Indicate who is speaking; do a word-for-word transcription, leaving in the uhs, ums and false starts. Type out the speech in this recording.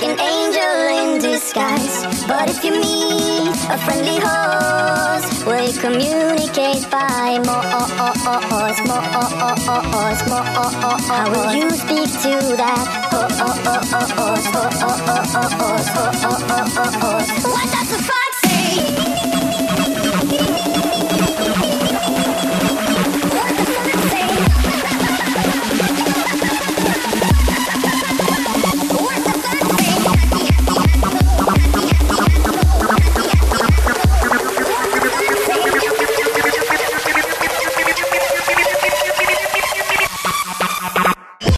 Speaker 1: like an angel in disguise. But if you meet a friendly horse, will you communicate by more, more, more? How will you speak to that horse?